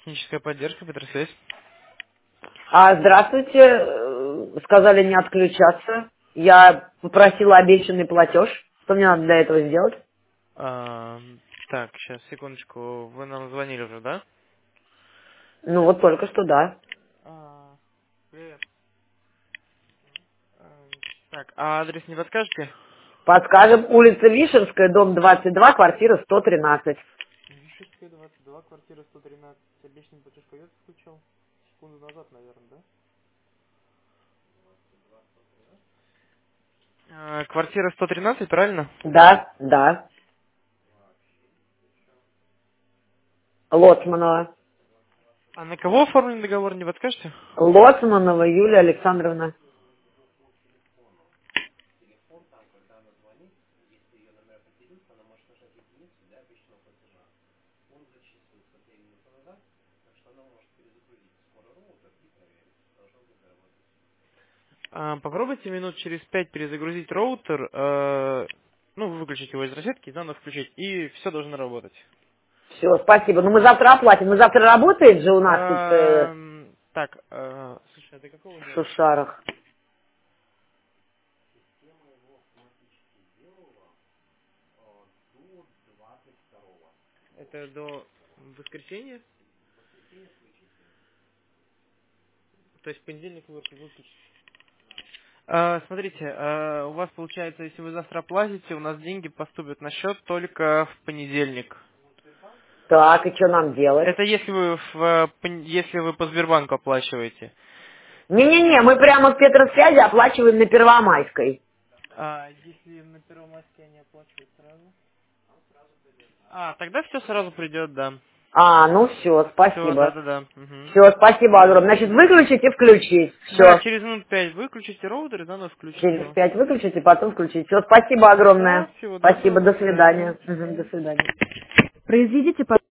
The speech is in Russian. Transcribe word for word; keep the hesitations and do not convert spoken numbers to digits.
Техническая поддержка, Петросвязь. А, здравствуйте. Э, Сказали не отключаться. Я попросила обещанный платеж. Что мне надо для этого сделать? А, так, сейчас, секундочку. Вы нам звонили уже, да? Ну вот только что, да. А, привет. А, так, а адрес не подскажете? Подскажем, улица Вишенская, дом двадцать два, квартира сто тринадцать. Вишенская, двадцать два, квартира сто тринадцать. Обещанный платеж когда включил? Секунду назад, наверное, да? А, квартира сто тринадцать, правильно? Да, да. Лоцманова. А на кого оформлен договор, не подскажете? Лоцманова Юлия Александровна. А, попробуйте минут через пять перезагрузить роутер, э, ну, выключить его из розетки, заново включить, и все должно работать. Все, спасибо. Ну мы завтра оплатим. Мы завтра работает же у нас тут э, Эм, так, э, слушай, а ты какого в года? Шушарах. Это до воскресенья? То есть в понедельник вы выключите. Э, смотрите, э, у вас получается, если вы завтра оплатите, у нас деньги поступят на счет только в понедельник. Так, и что нам делать? Это если вы в, э, пон- если вы по Сбербанку оплачиваете. Не-не-не, мы прямо в Петросвязи оплачиваем на Первомайской. А если на Первомайске они оплачивают сразу? А, тогда все сразу придет, да. А, ну все, Все, спасибо. да-да-да. Мгм. Все, спасибо огромное. Значит, выключить и включить. Да, Все. через минут пять выключите роутер и заново включите Через его. пять выключить и потом включить. Все, спасибо Да, огромное. всего доброго, Спасибо, до до свидания. свидания. Мгм, до свидания. Произведите,